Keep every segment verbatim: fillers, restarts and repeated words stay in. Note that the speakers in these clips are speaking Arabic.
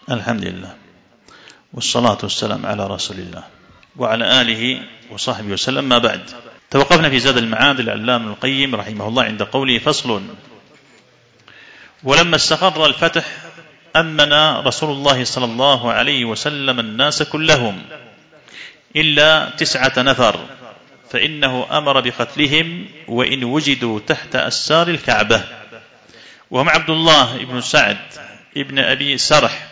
الحمد لله والصلاة والسلام على رسول الله وعلى آله وصحبه وسلم. ما بعد، توقفنا في زاد المعاد للعلامة القيم رحمه الله عند قوله: فصل: ولما استقر الفتح أمن رسول الله صلى الله عليه وسلم الناس كلهم إلا تسعة نفر، فإنه أمر بقتلهم وإن وجدوا تحت أسار الكعبة، وهم عبد الله بن سعد ابن أبي سرح،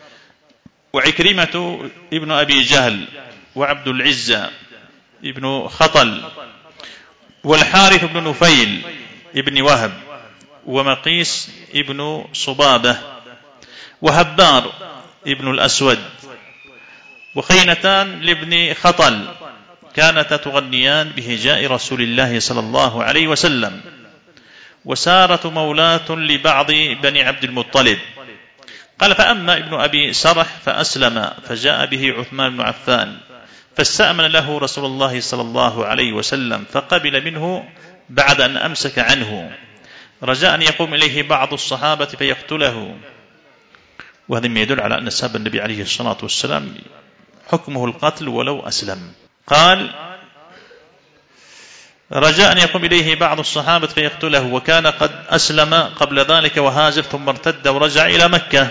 وعكرمة ابن أبي جهل، وعبد العزة ابن خطل، والحارث بن نفيل ابن وهب، ومقيس ابن صبابة، وهبار ابن الأسود، وخينتان لابن خطل كانتا تغنيان بهجاء رسول الله صلى الله عليه وسلم، وسارة مولاة لبعض بني عبد المطلب. قال: فأما ابن أبي سرح فأسلم، فجاء به عثمان بن عفان فاستأمن له رسول الله صلى الله عليه وسلم، فقبل منه بعد أن أمسك عنه، رجاء أن يقوم إليه بعض الصحابة فيقتله. وهذا ما يدل على أن ساب النبي عليه الصلاة والسلام حكمه القتل ولو أسلم. قال: رجاء أن يقوم إليه بعض الصحابة فيقتله، وكان قد أسلم قبل ذلك وهاجر ثم ارتد ورجع إلى مكة.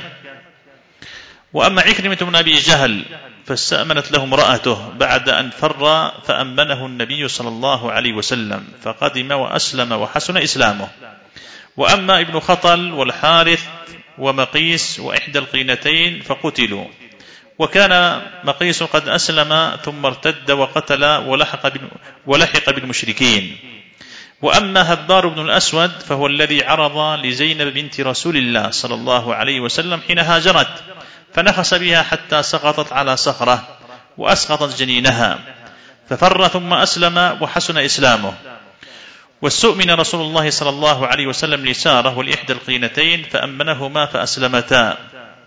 وأما عكرمة بن أبي جهل فاستأمنت له امرأته بعد أن فر، فأمنه النبي صلى الله عليه وسلم، فقدم وأسلم وحسن إسلامه. وأما ابن خطل والحارث ومقيس وإحدى القينتين فقتلوا، وكان مقيس قد أسلم ثم ارتد وقتل ولحق ولحق بالمشركين. وأما هبار بن الأسود فهو الذي عرض لزينب بنت رسول الله صلى الله عليه وسلم حين هاجرت، فنخس بها حتى سقطت على صخرة وأسقطت جنينها، ففر ثم أسلم وحسن إسلامه. واستؤمن رسول الله صلى الله عليه وسلم لسارة والإحدى القينتين فأمنهما فأسلمتا.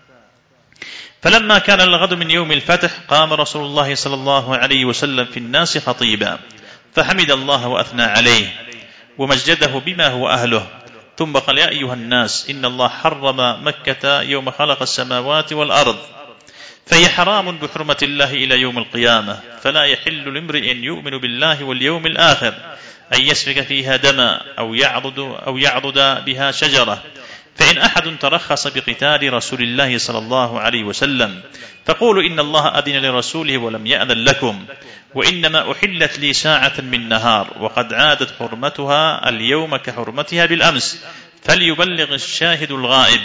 فلما كان الغد من يوم الفتح قام رسول الله صلى الله عليه وسلم في الناس خطيبا، فحمد الله وأثنى عليه ومجده بما هو أهله، ثم قال: يا أيها الناس، إن الله حرم مكة يوم خلق السماوات والأرض، فهي حرام بحرمة الله إلى يوم القيامة، فلا يحل لامرئ يؤمن بالله واليوم الآخر أن يسفك فيها دما أو يعضد, أو يعضد بها شجرة. فإن أحد ترخص بقتال رسول الله صلى الله عليه وسلم فقولوا إن الله أذن لرسوله ولم يأذن لكم، وإنما أحلت لي ساعة من نهار، وقد عادت حرمتها اليوم كحرمتها بالأمس، فليبلغ الشاهد الغائب.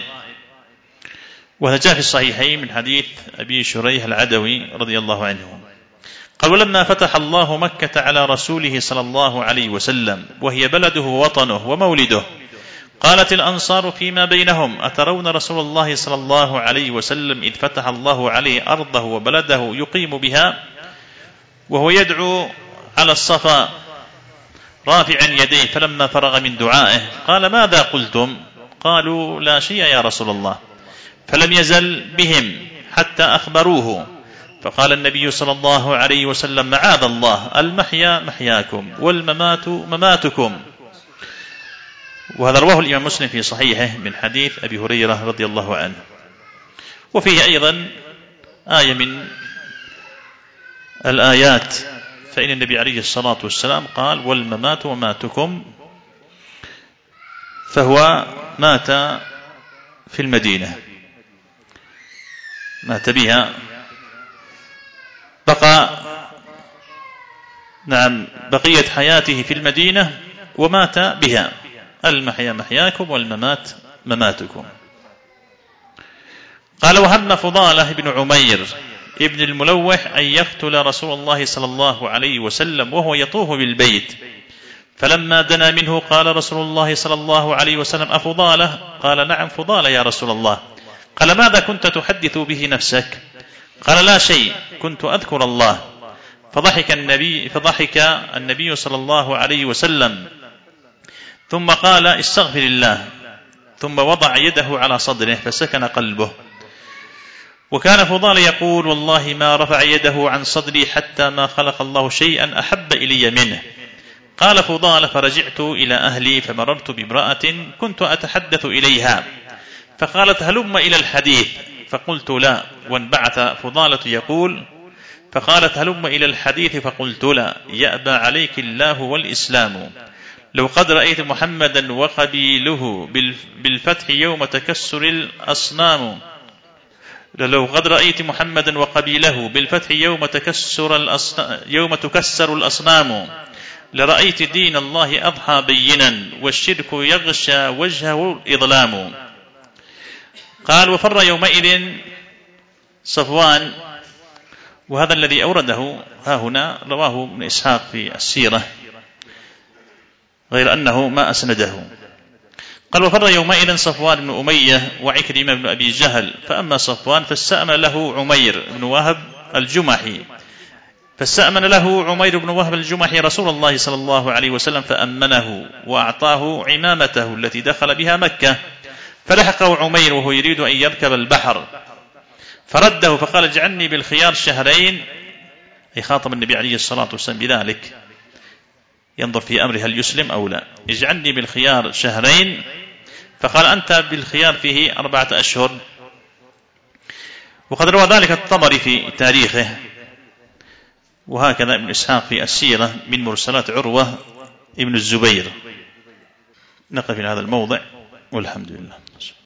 وهذا جاء في الصحيحين من حديث أبي شريح العدوي رضي الله عنه قال: ولما فتح الله مكة على رسوله صلى الله عليه وسلم وهي بلده ووطنه ومولده، قالت الأنصار فيما بينهم: أترون رسول الله صلى الله عليه وسلم إذ فتح الله عليه أرضه وبلده يقيم بها وهو يدعو على الصفا رافعا يديه، فلما فرغ من دعائه قال: ماذا قلتم؟ قالوا: لا شيء يا رسول الله. فلم يزل بهم حتى أخبروه، فقال النبي صلى الله عليه وسلم: معاذ الله، المحيا محياكم والممات مماتكم. وهذا رواه الإمام مسلم في صحيحه من حديث أبي هريرة رضي الله عنه. وفيه أيضا آية من الآيات، فإن النبي عليه الصلاة والسلام قال: والممات مماتكم، فهو مات في المدينة، مات بها، بقى نعم بقية حياته في المدينة ومات بها. المحيا محياكم والممات مماتكم. قال: وهم فضالة بن عمير ابن الملوح أن يقتل رسول الله صلى الله عليه وسلم وهو يطوف بالبيت، فلما دنا منه قال رسول الله صلى الله عليه وسلم: أفضالة؟ قال: نعم فضالة يا رسول الله. قال: ماذا كنت تحدث به نفسك؟ قال: لا شيء، كنت أذكر الله. فضحك النبي, فضحك النبي صلى الله عليه وسلم ثم قال: استغفر الله، ثم وضع يده على صدره فسكن قلبه. وكان فضال يقول: والله ما رفع يده عن صدري حتى ما خلق الله شيئا أحب إلي منه. قال فضال: فرجعت إلى أهلي فمررت بامرأة كنت أتحدث إليها، فقالت: هلم إلى الحديث. فقلت لا، وانبعث فضالة يقول فقالت هلم إلى الحديث فقلت لا، يأبى عليك الله والإسلام. لو قد رأيت محمدا وقبيله بالفتح يوم تكسر الأصنام لو قد رأيت محمدا وقبيله بالفتح يوم تكسر الأصنام يوم تكسر الأصنام لرأيت دين الله أضحى بينا والشرك يغشى وجهه الإظلام. قال وفر يومئذ صفوان، وهذا الذي أورده ها هنا رواه ابن إسحاق في السيرة غير أنه ما أسنده. قال وفر يومئذ صفوان بن أمية وعكرمة بن أبي جهل، فأما صفوان فاستأمن له عمير بن وهب الجمحي فاستأمن له عمير بن وهب الجمحي رسول الله صلى الله عليه وسلم فأمنه وأعطاه عمامته التي دخل بها مكة، فلحقه عمير وهو يريد أن يركب البحر فرده فقال اجعلني بالخيار شهرين، أي خاطب النبي عليه الصلاة والسلام بذلك ينظر في أمره هل يسلم أو لا، اجعلني بالخيار شهرين، فقال أنت بالخيار فيه أربعة أشهر. وقد روى ذلك الطبري في تاريخه، وهكذا ابن إسحاق في السيرة من مرسلات عروة ابن الزبير. نقف في هذا الموضع والحمد لله.